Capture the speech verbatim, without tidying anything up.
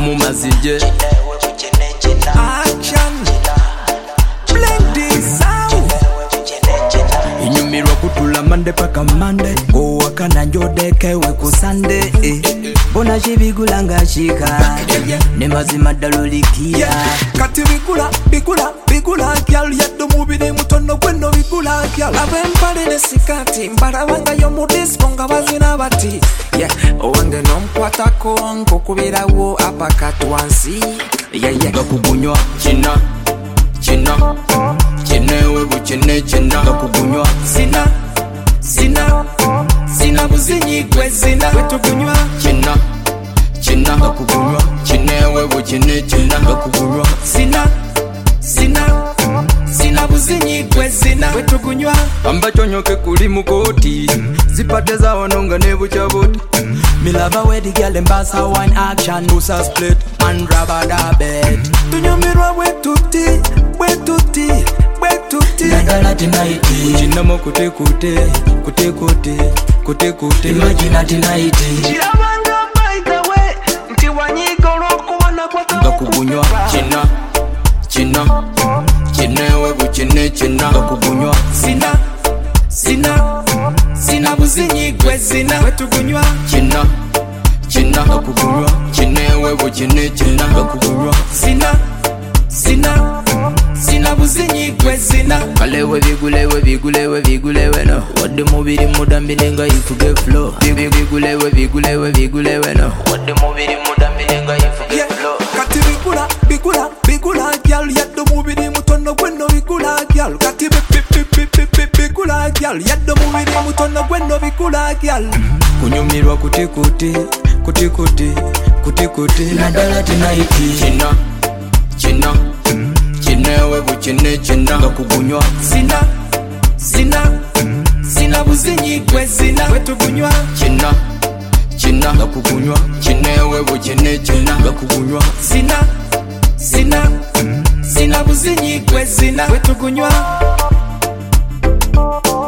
mu mazije action blend this out inyumirwa kutula mande paka mande go wakana njodeke we ku Sunday eh. Bona jibigulanga shika ne mazima dalulikia kati bigula bigula bigula kyal yaddo mubiri mutono gwenno bigula kyal abempale ne sikati mbarabanga yo mu disco nga bazina bati yeah owange nomkwatako nkokubirawo apakatwansi yeah yeah gakugunywa china china chenewe buchene china gakugunywa sina sina sina buzinyi gwe sina wetugunywa china china gakugunywa chenewe buchene china gakugunywa sina sina sina buzinyi gwe sina wetugunywa ambacho nyoke kuli mukoti zipate za wanonga ne buchaboti milava we the girl them bass how one action musa split and rubber da bed tunyomirwa wetuti wetuti wetuti nadala tonight china mo kote kote kote kote kote kote imagine tonight chirabanga by the way nti wanyigolo kubona kwa gakugunywa china china chenewe buchene china gakugunywa sina sina sina buzinyi gwe sina wetugunywa china china gakugunywa chenewe buchene china gakugunywa sina sina sina buzinyi gwe sina kalewe bigulewe bigulewe bigulewe no wadde mubiri mudambire nga ifuge flow bigulewe bigulewe bigulewe no wadde mubiri mudambire nga ifuge flow kati bigula bigula bigula gyal yaddo mubiri mutono gwenno bigula gyal kati bigula gyal yaddo mubiri mutono gwenno bigula gyal kunyumirwa kuti kuti kuti kuti kuti kuti nadala tonight china china chenewe buchene china gakugunywa sina sina sina buzinyi gwe sina wetugunywa china china gakugunywa chenewe buchene china gakugunywa sina sina sina buzinyi gwe sina wetugunywa